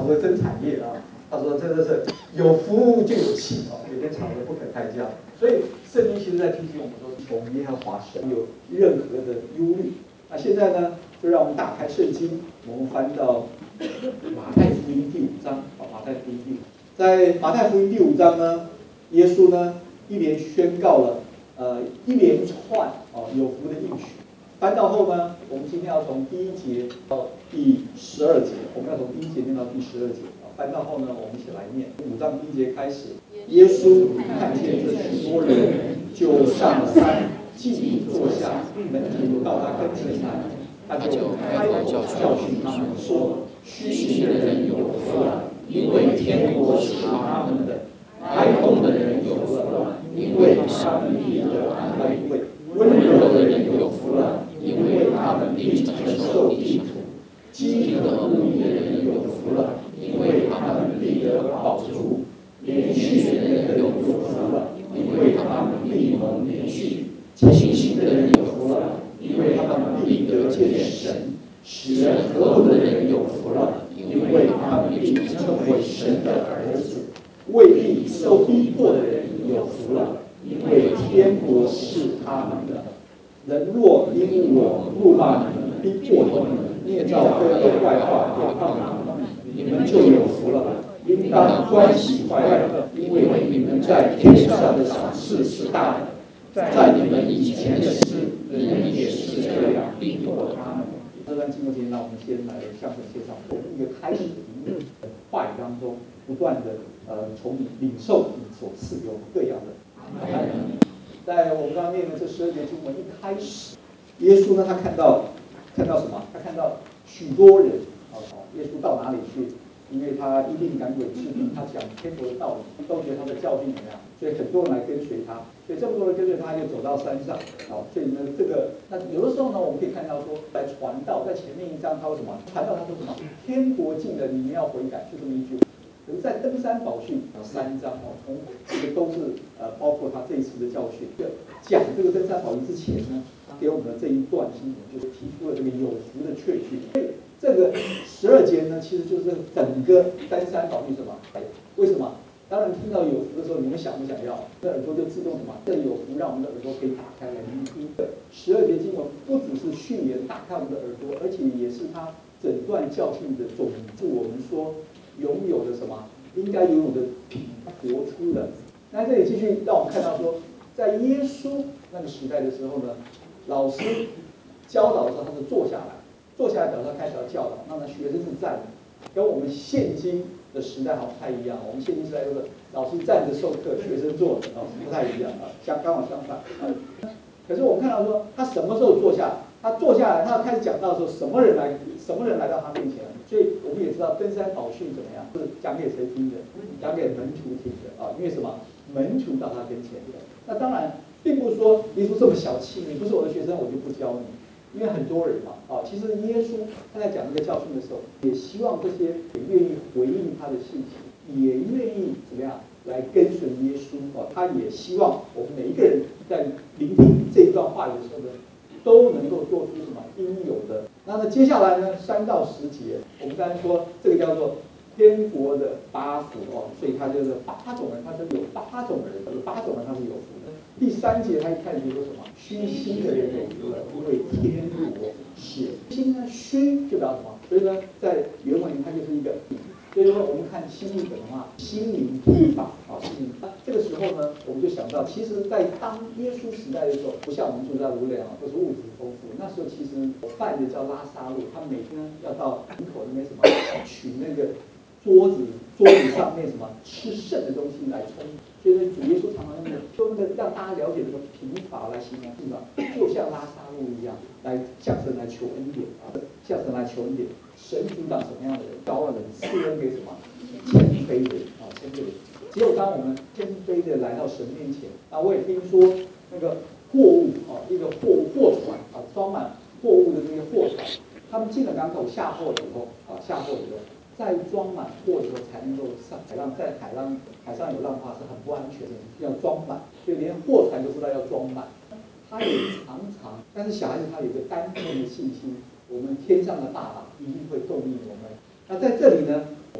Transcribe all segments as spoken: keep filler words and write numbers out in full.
合增产业啊。他说真的是有服务就有气啊，有点吵得不可开交。所以圣经其实在提醒我们说，我们耶和华神有任何的忧虑。那现在呢，就让我们打开圣经，我们翻到马太福音第五章啊，马太福音第五，在马太福音第五章呢，耶稣呢一连宣告了呃一连串哦有福的应许。翻到后呢，我们今天要从第一节到第十二节，我们要从第一节念到第十二节啊。翻到后呢，我们一起来念五章第一节开始。耶稣看见这许多人，就上了山，祭地坐下，门徒到他跟前来，他就开口教训他们说：虚心的人有福了，因为天国是他们的；哀痛的人有福了，因为他们必得安慰；温柔的人有福了，因为他们必承受地土；饥渴慕义的人有福了，因为他们必得饱足；连续的人有福了，因为他们必蒙连续；清心的人有福了，因为他们必得见神；使人和睦的人有福了，因为他们必称为神的儿子；为义受逼迫的人有福了，因为天国是他们的。人若因我辱骂你们、逼迫你们、捏造各样坏话毁谤你们，你们就有福了。应当欢喜快乐，因为你们在天上的赏赐是大的。在你们以前的事，人也是这样逼迫他们。这段经文节，让我们先来向神献上从一个开始的话语当中，不断的呃从你领受你所赐给我们各样的爱。在我们刚刚念的这十二节经文一开始，耶稣呢，他看到看到什么？他看到许多人啊，耶稣到哪里去？因为他医病赶鬼治病，他讲天国的道理，都觉得他的教训怎么样？所以很多人来跟随他。所以这么多人跟随他，就走到山上。好，所以呢，这个那有的时候呢，我们可以看到说，来传道，在前面一章他说什么？传道他说什么？天国近了，你们要悔改，就这么一句。可是，在登山宝训三章哦，从这个都是呃，包括他这一次的教训。讲这个登山宝训之前呢，给我们的这一段经文，就是提出了这个有福的确据。这个十二节呢，其实就是整个登山宝训什么？为什么？当然听到有福的时候，你们想不想要？那耳朵就自动什么？这里有福，让我们的耳朵可以打开来聆听。十二节经文不只是序言打开我们的耳朵，而且也是他整段教训的总部。我们说拥有的什么？应该拥有的品活出的。那这里继续让我们看到说，在耶稣那个时代的时候呢，老师教导的时候，他是坐下来，坐下来表示他开始要教导，那么学生是站的，跟我们现今的时代好像不太一样。我们现今时代就是老师站着授课，学生坐着啊，不太一样啊，相刚好相反。可是我们看到说，他什么时候坐下？他坐下来，他要开始讲到的时候，什么人来，什么人来到他面前？所以我们也知道登山宝训怎么样，是讲给谁听的？讲给门徒听的啊，因为什么？门徒到他跟前的。那当然，并不是说耶稣这么小气，你不是我的学生，我就不教你。因为很多人嘛，啊，其实耶稣他在讲这个教训的时候，也希望这些也愿意回应他的信息，也愿意怎么样来跟随耶稣啊。他也希望我们每一个人在聆听这一段话语的时候呢，都能够做出什么应有的。那么接下来呢，三到十节，我们刚才说这个叫做天国的八福哦，所以他就是八种人，他是有八种人，有八种人他是有福的。第三节他一开始就说什么？虚心的人有福了，因为天国是心呢，虚就表示什么？所以呢，在原文它就是一个。所以说我们看新译本的话，心灵疲乏啊，心灵。那这个时候呢，我们就想到，其实，在当耶稣时代的时候，不像我们住在卢联啊，都是物质丰富。那时候其实有饭的叫拉撒路，他每天要到门口那边什么取那个桌子桌子上面什么吃剩的东西来充。所以呢，主耶稣常常用用那个让大家了解这个贫乏来形容，是吧？就像拉撒路一样，来向神来求恩典啊，向神来求恩典。神阻挡什么样的人？高傲的人赐恩给什么？谦卑的人啊，谦卑的人。只有当我们谦卑的来到神面前，啊，我也听说那个货物啊，一个货货船啊，装满货物的那个货船，他们进了港口下货以后啊，下货以后。在装满货的时候才能够上海浪，在海浪海上有浪花是很不安全的，要装满，所以连货船都知道要装满。他也常常，但是小孩子他有个单纯的信心，我们天上的爸爸一定会供应我们。那在这里呢，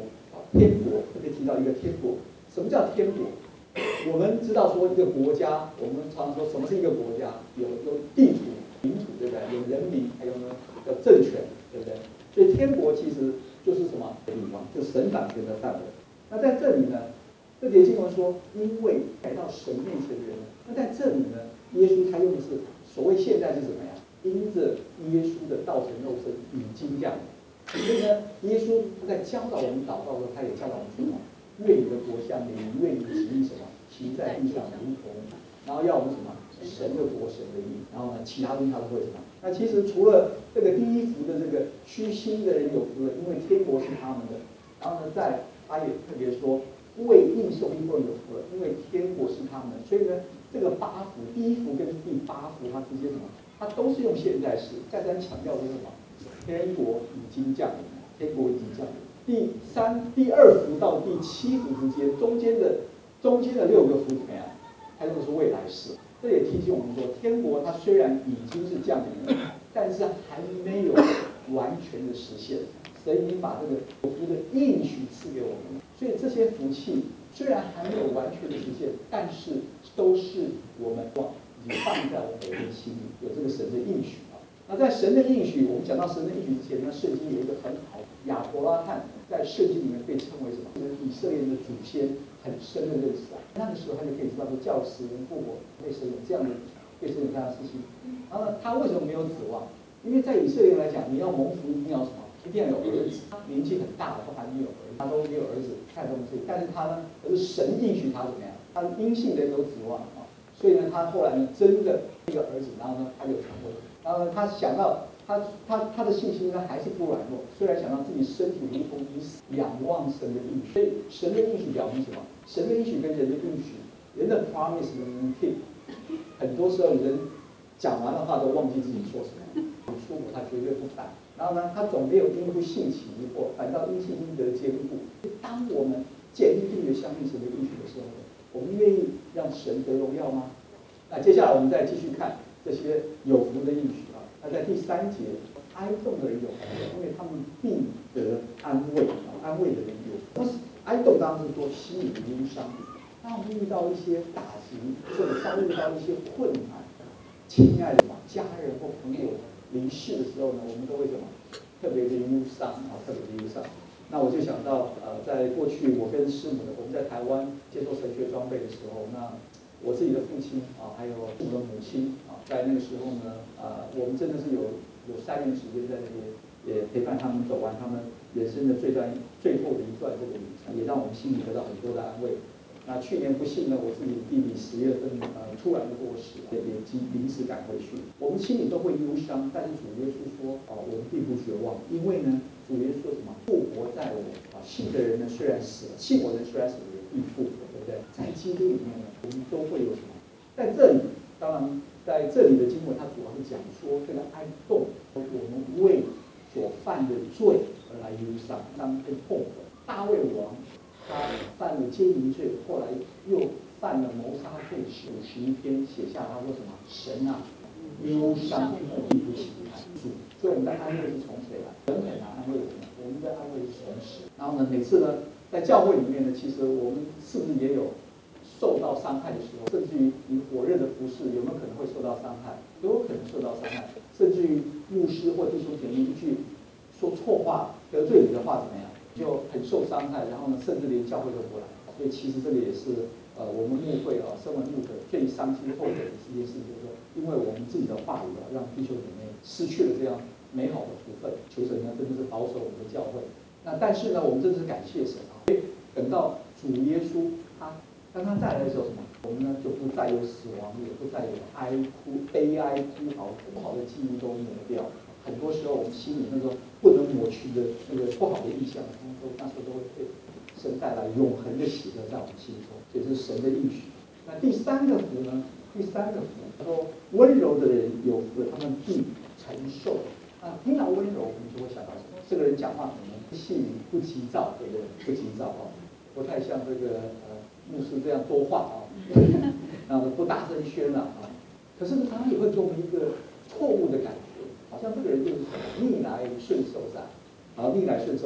天国，特别提到一个天国。什么叫天国？我们知道说一个国家，我们常常说什么是一个国家？有有地图、领土，对不对？有人民，还有呢有政权，对不对？所以天国其实就是什么地方？就是神掌权的范围。那在这里呢，这节经文说，因为来到神面前的人，那在这里呢，耶稣他用的是所谓现在是什么呀？因着耶稣的道成肉身已经这样。所以呢，耶稣他在教导我们祷告的时候，他也教导我们说什么？愿你的国降临，愿你的旨意什么行在地上如同，然后要我们什么神的国神的意，然后呢，其他东西他都会什么？那其实除了这个第一幅的这个虚心的人有福了，因为天国是他们的。然后呢，在他也特别说，为应受应份有福了，因为天国是他们的。所以呢，这个八幅第一幅跟第八幅它之间什么？它都是用现在式，再三强调的是什么？天国已经降临，天国已经降临。第三、第二幅到第七幅之间，中间的中间的六个幅怎么样？它用的是未来式。这也提醒我们说，天国它虽然已经是降临了，但是还没有完全的实现。神已经把这个福的应许赐给我们，所以这些福气虽然还没有完全的实现，但是都是我们已经放在我们每个人心里，有这个神的应许啊。那在神的应许，我们讲到神的应许之前呢，圣经有一个很好，亚伯拉罕在圣经里面被称为什么？以色列人的祖先很深的认识啊。那个时候他就可以知道说，叫死人复活，为神有这样的，为神有这样的事情。然后呢，他为什么没有指望？因为在以色列人来讲，你要蒙福一定要什么？一定要有儿子。他年纪很大了，都还没有儿子，他都没有儿子看东西。但是他呢，可是神应许他怎么样？他因信人有指望啊。所以呢，他后来呢，真的一个儿子，然后呢，他就成为，然后呢，他想到他他他的信心呢还是不软弱，虽然想到自己身体如同已死，仰望神的应许。所以神的应许表明什么？神的应许跟人的应许，人的 promise 能 keep， 很多时候人讲完的话都忘记自己说什么，不出口他绝对不反。然后呢，他总没有因不信起疑惑，反倒因信因得坚固。当我们坚定的相信神的应许的时候，我们愿意让神得荣耀吗？那接下来我们再继续看这些有福的应许啊。那在第三节，哀痛的人有福，因为他们必得安慰啊，安慰的人有福。哀痛当然是说心里的忧伤。当我们遇到一些打击，或者遭遇到一些困难，亲爱的家人或朋友离世的时候呢，我们都会什么？特别的忧伤啊，特别的忧伤。那我就想到，呃，在过去我跟师母的，我们在台湾接受神学装备的时候，那我自己的父亲啊，还有我的母亲啊，在那个时候呢，啊，我们真的是有有三年时间在那边，也陪伴他们走完他们人生的最段最后的一段这个旅程，也让我们心里得到很多的安慰。那去年不幸呢，我自己弟弟十月份呃突然的过世，也也临临时赶回去，我们心里都会忧伤。但是主耶稣说，哦，我们并不绝望，因为呢，主耶稣说什么？复活在我啊，信的人呢虽然死了，信我的人虽然死了，也必复活，对不对？在基督里面呢，我们都会有什么？在这里，当然在这里的经文，它主要是讲说这个哀痛，我们为所犯的罪而来忧伤、伤跟痛悔。大卫王。他犯了奸淫罪，后来又犯了谋杀罪，五十一篇写下他说什么？神啊，忧伤必不起来。所以我们的安慰是从谁来？人很难安慰我们，我们的安慰是从神。然后呢，每次呢，在教会里面呢，其实我们是不是也有受到伤害的时候？甚至于你火热的服侍，有没有可能会受到伤害？都有可能受到伤害。甚至于牧师或弟兄姐妹一句说错话得罪你的话，怎么样？就很受伤害，然后呢，甚至连教会都不来。所以其实这个也是呃，我们牧会啊，身为牧者最伤心后悔的一件事，就是说，因为我们自己的话语啊，让弟兄姐妹失去了这样美好的福分。求神呢，真的是保守我们的教会。那但是呢，我们真的是感谢神啊！等到主耶稣他当他再来的时候，什么？我们呢就不再有死亡，也不再有哀哭、悲哀、哭嚎，不好的记忆都抹掉。很多时候我们心里那个不能抹去的那个不好的印象，都那时候都会被神带来永恒的喜乐在我们心中，这是神的应许。那第三个福呢？第三个福，他说温柔的人有福，他们必承受。啊，听到温柔，我们就会想到什么？这个人讲话可能细语不急躁，对不对？不急躁啊，不太像这个呃牧师这样多话啊，然后不大声喧嚷啊。可是呢，常常也会给我们一个错误的感觉。好像这个人就是逆来顺受噻，啊，逆来顺受，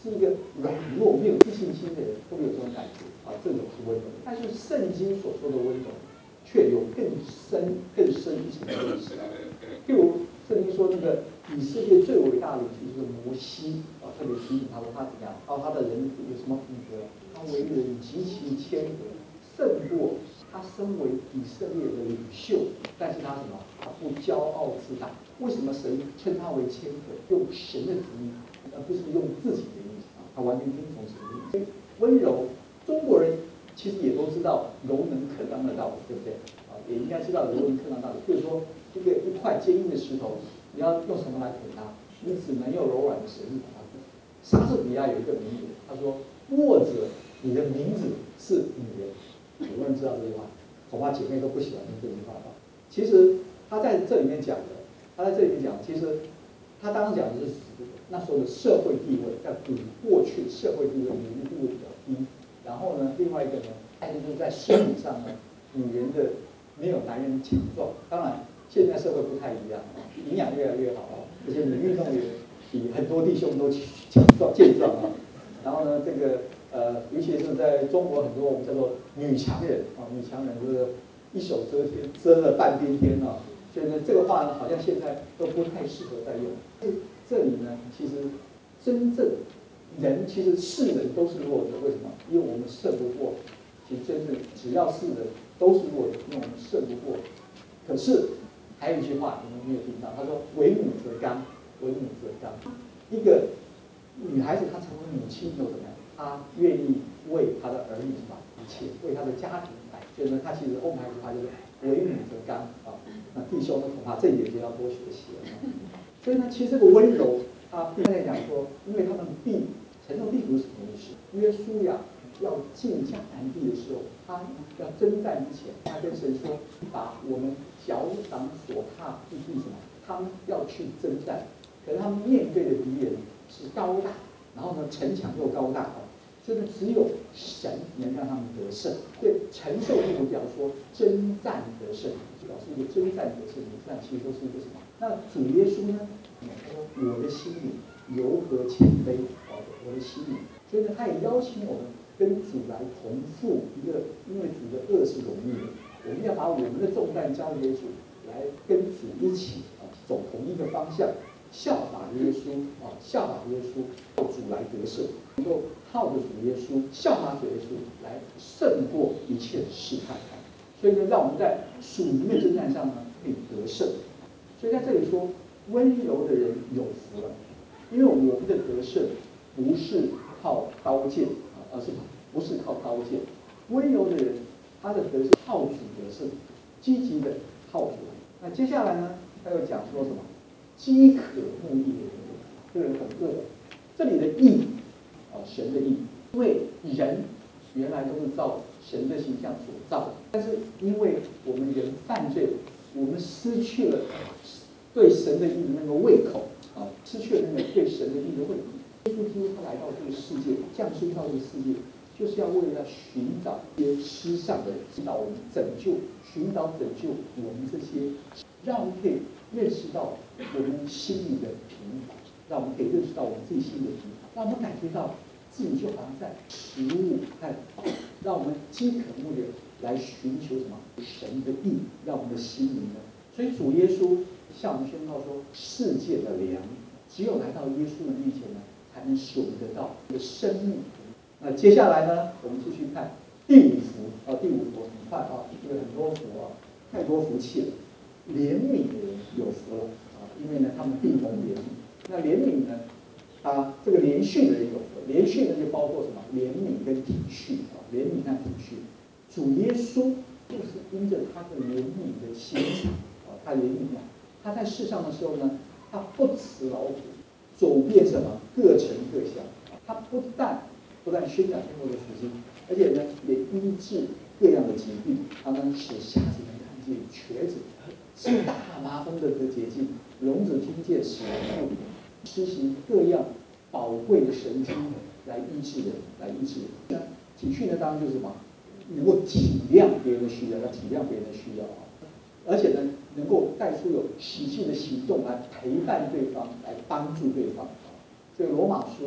是一个软弱、没有自信心的人，会不会有这种感觉啊？这种是温柔。但是圣经所说的温柔，却有更深、更深一层的意思啊。譬如圣经说那个以色列最伟大的领袖就是摩西啊，特别提醒他说他怎么样，到他的人有什么品格？他为人极其谦和，胜过他身为以色列的领袖，但是他什么？他不骄傲自大。为什么神称他为谦和？用神的旨意，而不是用自己的意思啊？他完全听从神的意思。温柔，中国人其实也都知道柔能克刚的道理，对不对？啊，也应该知道柔能克刚的道理。比如说，一个一块坚硬的石头，你要用什么来啃它？你只能用柔软的绳子把它啃。莎士比亚有一个名言，他说：“握着你的名字是女人。”很多人知道这句话，恐怕姐妹都不喜欢听这句话吧。其实他在这里面讲的，他在这里面讲，其实他当时讲的是那时候的社会地位，在古过去社会地位，女人地位比较低。然后呢，另外一个呢，还就是在生理上呢，女人的没有男人强壮。当然，现在社会不太一样啊，营养越来越好啊，而且女运动员比很多弟兄都强壮健壮啊。然后呢，这个呃，尤其是在中国，很多我们叫做女强人啊，女强人就是一手遮天，遮了半边天啊。所以呢，这个话呢，好像现在都不太适合再用。这里呢，其实真正人，其实是人都是弱者，为什么？因为我们胜不过。其实真正只要是人都是弱者，因为我们胜不过。可是还有一句话，你们没有听到，他说：“为母则刚，为母则刚。”一个女孩子她成为母亲以后怎么样？她愿意为她的儿女什么一切，为她的家庭来。所以呢，她其实后面还有一句话就是“为母则刚”啊。那弟兄呢，恐怕这一点就要多学习了。所以呢，其实这个温柔，他并在讲说，因为他们地承受地图是什么意思？约书亚要进迦南地的时候，他要征战之前，他跟神说：“把我们脚掌所踏之地什么？他们要去征战，可是他们面对的敌人是高大，然后呢城墙又高大啊，所以呢只有神能让他们得胜。所以承受地图表示说征战得胜，表示一个征战得胜的战，其实都是一个什么？那主耶稣呢？他说：“我的心里柔和谦卑，哦，我的心里。”所以呢，他也邀请我们跟主来同负一个，因为主的恶是容易的，我们要把我们的重担交给主，来跟主一起啊走同一个方向，效法耶稣啊，效法耶稣，主来得胜，能够靠着主耶稣，效法主耶稣来胜过一切的试探啊。所以呢，让我们在属灵的征战上呢，可以得胜。所以在这里说，温柔的人有福了，因为我们的得胜不是靠刀剑啊，而是不是靠刀剑。温柔的人，他的得胜靠主得胜，积极的靠主。那接下来呢，他又讲说什么？饥渴慕义的人，这个人很饿。这里的义啊，神的义，因为人原来都是照神的形象所造的，但是因为我们人犯罪，我们失去了对神的义的那个胃口啊，失去了那个对神的义的胃口。耶稣基督他来到这个世界，降生到这个世界，就是要为了寻找一些失丧的人，寻找我们拯救，寻找拯救我们这些，让我们可以认识到我们心里的平凡，让我们可以认识到我们自己心里的平凡，让我们感觉到自己就好像在食物和让我们饥渴慕的来寻求什么神的义，让我们的心灵呢。所以主耶稣向我们宣告说，世界的粮只有来到耶稣的面前呢，才能使我们得到这个生命。那接下来呢，我们继续看第五福啊，第五福很快啊，这个很多福啊，太多福气了。怜悯的人有福了啊，因为呢，他们必蒙怜悯。那怜悯呢，啊，这个连续的人有福，连续呢就包括什么？怜悯跟体恤啊，怜悯和体恤。主耶稣就是因着他的怜悯的心肠啊，他怜悯啊，他在世上的时候呢，他不辞劳苦，走遍什么各城各乡，他不但不但宣讲天国的福音，而且呢也医治各样的疾病，他呢使瞎子能看见，瘸子使大麻风的得洁净，聋子听见，使人复明，施行各样宝贵的神经来医治人，来医治人。体恤呢，当然就是什么，能够体谅别人的需要，要体谅别人的需要啊，而且呢，能够带出有实际的行动来陪伴对方，来帮助对方啊。所以罗马书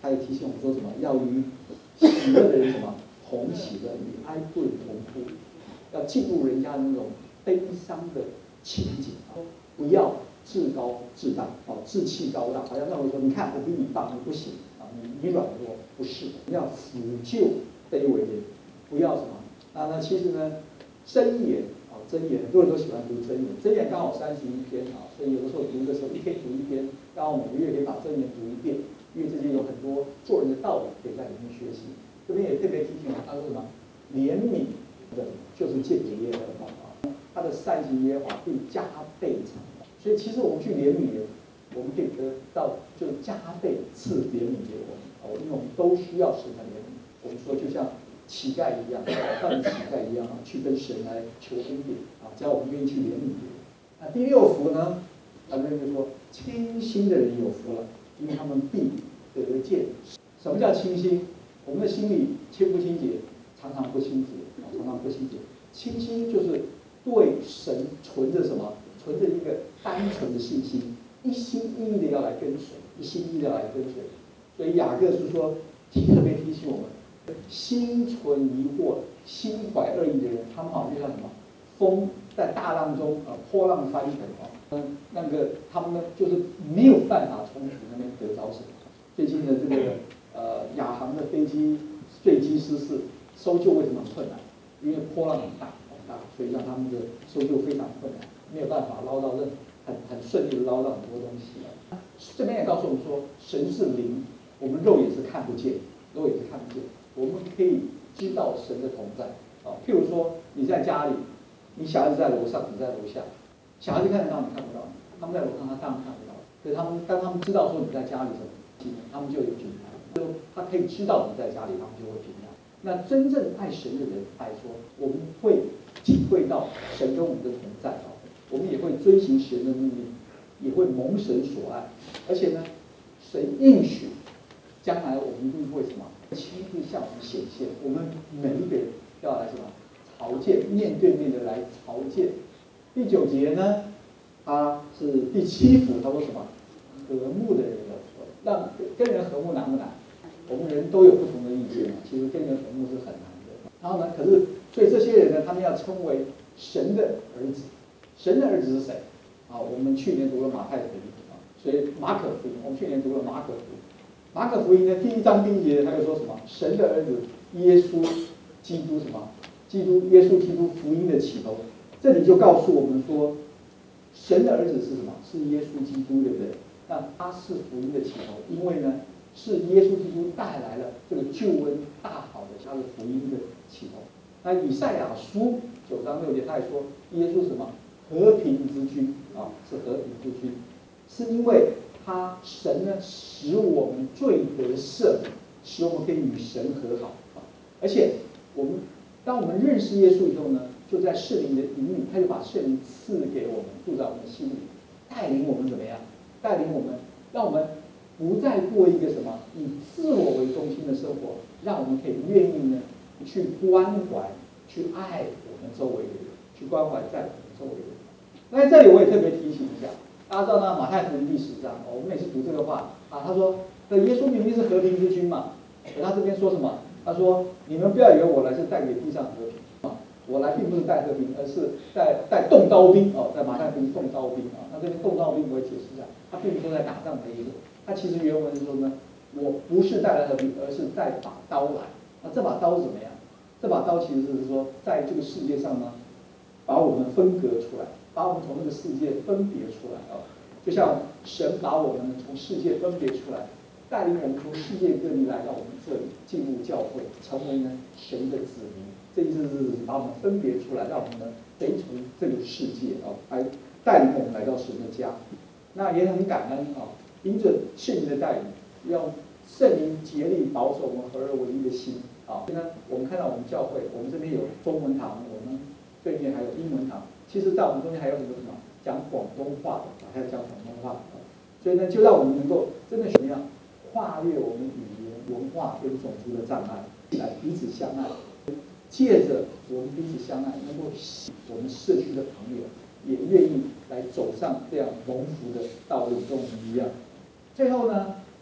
他也提醒我们说什么？要与喜乐的人什么同喜乐，与哀哭同哭，要进入人家那种悲伤的情景啊，不要自高自大啊，志气高大，好像认为说，你看我比你棒，你不行啊，你你软弱，不是，要抚救卑微的人，不要什么？那那其实呢，箴言啊，箴言很多人都喜欢读箴言，箴言刚好三十一篇啊，所以有的时候读的时候一天读一篇，刚好每个月可以把箴言读一遍，因为这些有很多做人的道理可以在里面学习。这边也特别提醒我，他说什么？怜悯的就是见给耶和华啊，他的善行耶和华必加倍偿还。所以其实我们去怜悯人，我们可以得到就加倍赐怜悯给我们啊，因为我们都需要神的怜悯。我们说就像乞丐一样，像乞丐一样啊，去跟神来求恩典啊，只要我们愿意去怜悯别人。那第六福呢？他这边就说，清心的人有福了，因为他们必得见。什么叫清心？我们的心里清不清洁？常常不清洁啊，常常不清洁。清心就是对神存着什么？存着一个单纯的信心，一心一意的要来跟随，一心一意的要来跟随。所以雅各是说，特别提醒我们，心存疑惑、心怀恶意的人，他们好像就像什么？风在大浪中啊，波浪翻腾啊，嗯，那个他们呢，就是没有办法从主那边得着什么。最近的这个呃亚航的飞机坠机失事，搜救为什么很困难？因为波浪很大很大，所以让他们的搜救非常困难，没有办法捞到任很很顺利的捞到很多东西了。这边也告诉我们说，神是灵，我们肉也是看不见，肉也是看不见，我们可以知道神的同在啊。譬如说你在家里。你小孩子在楼上，你在楼下，小孩子看得到，你看不到。他们在楼上，他当然看不到。所以他们当他们知道说你在家里什么，他们就有平安。就他可以知道你在家里，他们就会平安。那真正爱神的人来说，我们会体会到神跟我们的同在啊，我们也会遵行神的命令，也会蒙神所爱。而且呢，神应许将来我们一定会什么亲自向我们显现。我们每一个人要来什么？朝见，面对面的来朝见。第九节呢，他是第七福，他说什么？和睦的人有福，让跟人和睦难不难？我们人都有不同的意见嘛，其实跟人和睦是很难的。然后呢，可是所以这些人呢，他们要称为神的儿子。神的儿子是谁？啊，我们去年读了马太福音啊，所以马可福音，我们去年读了马可福音。马可福音呢，第一章第一节，他就说什么？神的儿子耶稣基督什么？基督耶稣基督福音的起头，这里就告诉我们说，神的儿子是什么？是耶稣基督，对不对？那他是福音的起头，因为呢，是耶稣基督带来了这个救恩大好的，他是福音的起头。那以赛亚书九章六节，他也说，耶稣什么？和平之君啊，是和平之君，是因为他神呢使我们罪得赦免，使我们可以与神和好啊，而且我们。当我们认识耶稣以后呢，就在圣灵的引领，他就把圣灵赐给我们，住在我们的心里，带领我们怎么样？带领我们，让我们不再过一个什么以自我为中心的生活，让我们可以愿意呢去关怀、去爱我们周围的人，去关怀在我们周围的人。那在这里我也特别提醒一下，大家知道呢，马太福音第十章，我们每次读这个话啊，他说，这耶稣明明是和平之君嘛，可他这边说什么？他说：“你们不要以为我来是带给地上和平啊，我来并不是带和平，而是带带动刀兵哦，在马太福音动刀兵啊。那这边动刀兵我也解释一下，他并不是说在打仗的意思，他其实原文是说呢，我不是带来和平，而是带把刀来。那这把刀是怎么样？这把刀其实是说，在这个世界上呢，把我们分隔出来，把我们从这个世界分别出来啊，就像神把我们从世界分别出来。”带领我们从世界各地来到我们这里，进入教会，成为呢神的子民。这意思是把我们分别出来，让我们呢随从这个世界啊，来带领我们来到神的家。那也很感恩啊，因着圣灵的带领，要圣灵竭力保守我们合而为一的心啊。所以呢，我们看到我们教会，我们这边有中文堂，我们对面还有英文堂。其实，在我们中间还有很多什么讲广东话的，还有讲广东话的。所以呢，就让我们能够真的怎么样？跨越我们语言、文化跟种族的障碍，来彼此相爱。借着我们彼此相爱，能够使我们社区的朋友也愿意来走上这样蒙福的道路，跟我们一样。最后呢，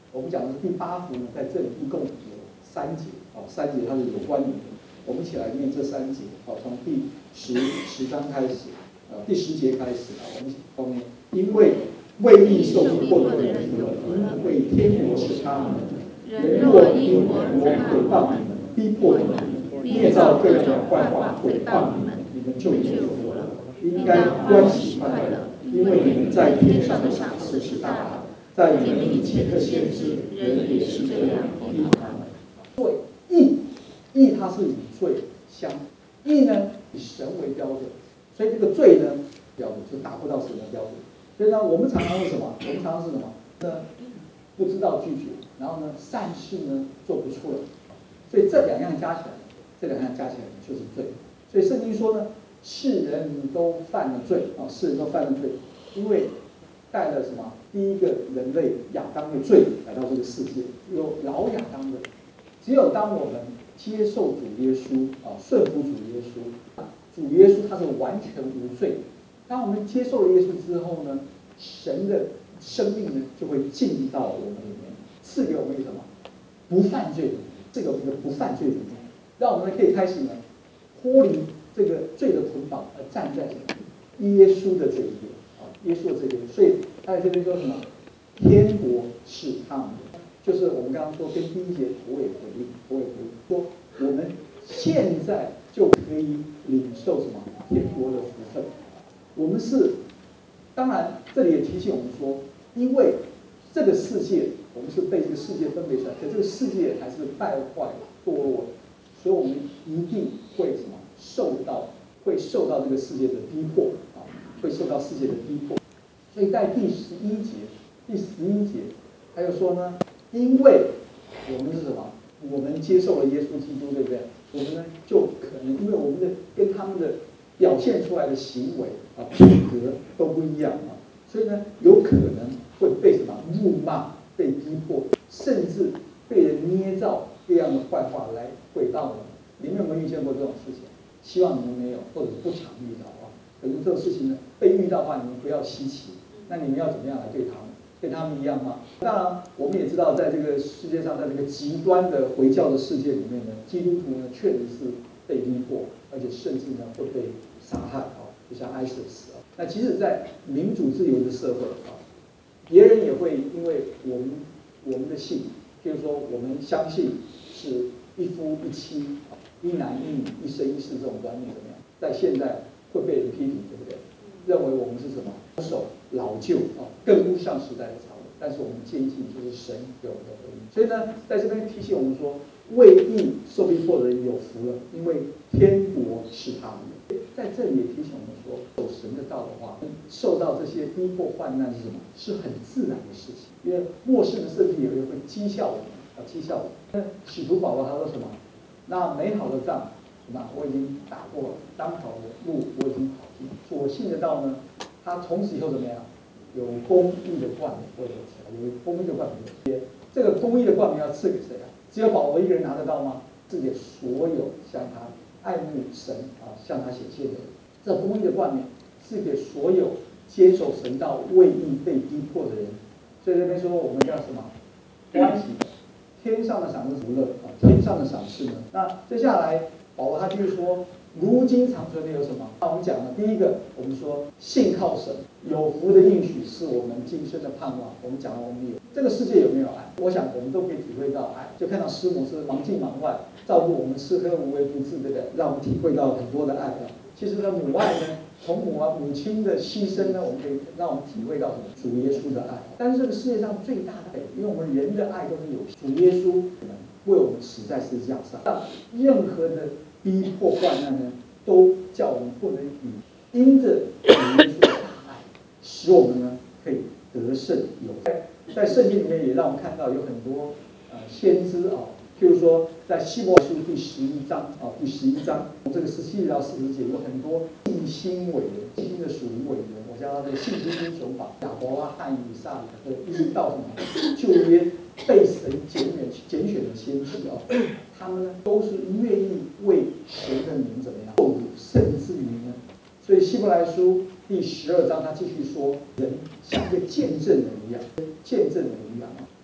我们讲的是第八福呢，在这里一共有三节啊，三节它是有关联的。我们一起来念这三节啊，从第十十章开始，呃，第十节开始啊，我们后面因为为义受逼迫的人有福了，因为天国是他们的。人若因我毁谤你们，逼迫你们，捏造各样的坏话毁谤你们，你们就有福了，应该欢喜快乐，因为你们在天上的赏赐是大的。在你们以前的先知，人也是这样逼迫他们。对，义，义它是以罪相，义呢以神为标准，所以这个罪呢标准就达不到神的标准。所以呢，我们常常是什么？我们常常是什么？呢，不知道拒绝，然后呢，善事呢做不出来。所以这两样加起来，这两样加起来就是罪。所以圣经说呢，世人都犯了罪啊，世人都犯了罪，因为带了什么？第一个人类亚当的罪来到这个世界，有老亚当的。只有当我们接受主耶稣啊，顺服主耶稣，主耶稣他是完全无罪。当我们接受了耶稣之后呢，神的生命呢就会进到我们里面，赐给我们一个什么？不犯罪的，赐给我们一个不犯罪的，让我们可以开始呢脱离这个罪的捆绑，而站在什么？耶稣的这一边啊，耶稣的这边。所以他在这边说什么？天国是他们的，就是我们刚刚说跟第一节头尾回应，头尾回应说我们现在就可以领受什么天国的福分。我们是，当然这里也提醒我们说，因为这个世界我们是被这个世界分别出来，可这个世界还是败坏堕落，所以我们一定会什么受到会受到这个世界的逼迫啊，会受到世界的逼迫。所以在第十一节。第十一节，还有说呢，因为我们是什么？我们接受了耶稣基督，对不对？我们呢就可能因为我们的跟他们的表现出来的行为啊、品格都不一样啊，所以呢有可能会被什么辱骂、被逼迫，甚至被人捏造各样的坏话来毁谤我们。你们有没有遇见过这种事情？希望你们没有，或者不常遇到啊。可是这种事情呢，被遇到的话，你们不要稀奇。那你们要怎么样来对他们？跟他们一样吗？当然，我们也知道，在这个世界上，在这个极端的回教的世界里面呢，基督徒呢确实是被逼迫，而且甚至呢会被杀害啊，就像 ISIS 啊。那即使在民主自由的社会啊，别人也会因为我们我们的信，譬如说我们相信是一夫一妻啊，一男一女，一生一世这种观念怎么样？在现在会被人批评，对不对？认为我们是什么保守老旧啊，跟不上时代的潮流。但是我们坚信就是神给我们的回应。所以呢，在这边提醒我们说，为义受逼迫的人有福了，因为天国是他们的。在这里也提醒我们说，走神的道的话，受到这些逼迫患难是什么？是很自然的事情。因为末世的甚至有人会讥笑我们啊，讥笑我们。使徒保罗他说什么？那美好的仗。那我已经打过了，当跑的路我已经跑尽，所信的道呢，他从此以后怎么样？有公义的冠冕会有起来，有公义的冠冕。这个公义的冠冕要赐给谁啊？只有保罗一个人拿得到吗？赐给所有向他爱慕神啊，向他显现的人。这公义的冠冕赐给所有接受神道、为义被逼迫的人。所以这边说我们叫什么？欢喜。天上的赏赐福乐啊，天上的赏赐呢？那接下来保罗他继续说，如今长存的有什么？那我们讲了第一个，我们说信靠神，有福的应许是我们今生的盼望。我们讲了我们有这个世界有没有爱？我想我们都可以体会到爱，就看到师母是忙进忙外，照顾我们吃喝无微不至，对不对？让我们体会到很多的爱啊。其实呢，母爱呢，从母啊母亲的牺牲呢，我们可以让我们体会到什么？主耶稣的爱。但是这个世界上最大的爱，因为我们人的爱都是有主耶稣为我们死在十字架上，让任何的逼迫患难呢，都叫我们不能以因着主耶稣的大爱，使我们呢可以得胜有在在圣经里面也让我们看到有很多呃先知啊。譬如说，在希伯来书第十一章啊，第十一章从这个十七到四十节，有很多信心伟人、信心的属灵伟人，我叫他的信心英雄榜，亚伯拉罕、以撒、雅各，一直到什么旧约被神拣选、拣选的先知啊，他们呢都是愿意为神的名怎么样受辱，甚至于呢，所以希伯来书第十二章他继续说，人像一个见证人一样，见证人一样啊。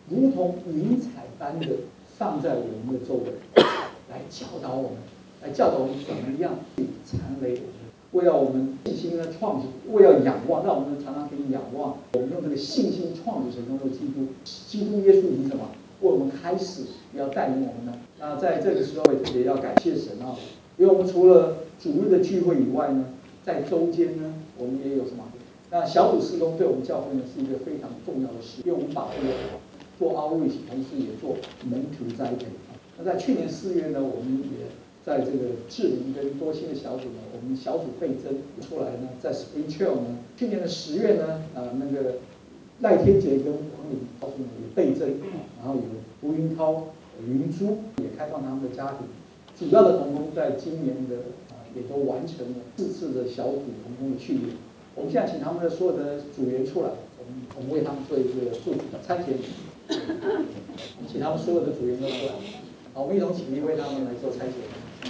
如同云彩般的放在我们的周围，来教导我们，来教导我们怎么样缠累我们。为了我们信心的创始，为了仰望，让我们常常可以仰望。我们用这个信心创始神中的基督，基督耶稣以什么为我们开始，也要带领我们呢？那在这个时候也特别要感谢神啊，因为我们除了主日的聚会以外呢，在周间呢，我们也有什么？那小组事工对我们教会呢是一个非常重要的事，因为我们把握做 outreach， 同时也做门徒栽培。那在去年四月呢，我们也在这个智灵跟多星的小组呢，我们小组倍增出来呢，在 Spring Trail 呢，去年的十月呢，呃，那个赖天杰跟王敏小组呢也倍增，然后有胡云涛、云珠也开放他们的家庭。主要的同工在今年的啊、呃、也都完成了四次的小组同工的训练。我们现在请他们的所有的组员出来，我们我们为他们做一个祝福的参选。请他们所有的组员都出来，好，我们一同起立为他们来做参选。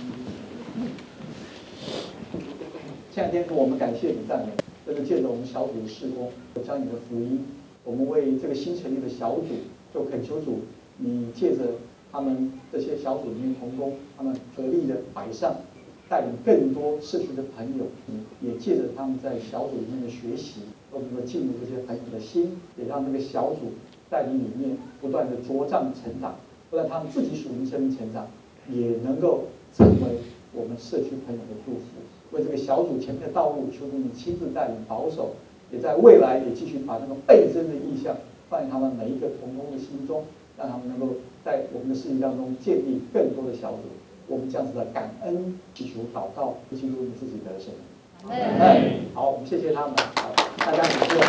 前两天我们感谢你赞美，真的借着我们小组的事工，将你的福音，我们为这个新成立的小组，就恳求主，你借着他们这些小组里面同工，他们合力的摆上，带领更多社区的朋友，也借着他们在小组里面的学习，都能够进入这些朋友的心，也让这个小组在你里面不断的茁壮成长，不但他们自己属灵生命成长，也能够成为我们社区朋友的祝福。为这个小组前面的道路，求主你亲自带领保守，也在未来也继续把那个倍增的意向放在他们每一个同工的心中，让他们能够在我们的事情当中建立更多的小组。我们这样子的感恩祈求祷告，不清楚你自己的神。哎，好，我们谢谢他们，好，大家请坐。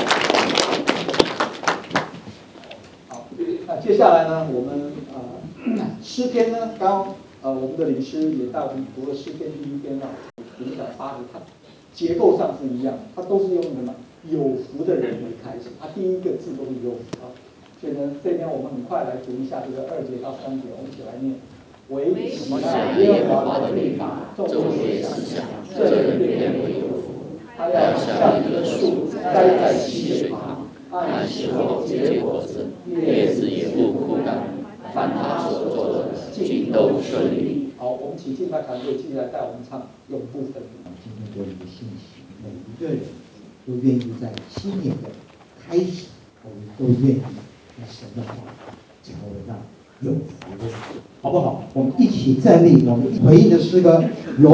好，那接下来呢，我们呃诗篇呢，刚呃我们的领诗也带我们读了诗篇第一篇啊，零到八节，它结构上是一样的，它都是用什么有福的人为开始，它第一个字都是有福啊。所以呢，这边我们很快来读一下这个二节到三节，我们一起来念。唯喜爱耶和华的律法，昼夜思想，这人便为有福。他要像一棵树栽在溪水旁，按时候结果子，叶子也不枯干。凡他所做的，尽都顺利。好，我们请敬拜团队继续来带我们唱永不分离。 今天给我们的信息，每一个人都愿意在新年的开始，我们都愿意在神的话成为那有福的人，好不好？我们一起站立，我们回应的诗歌。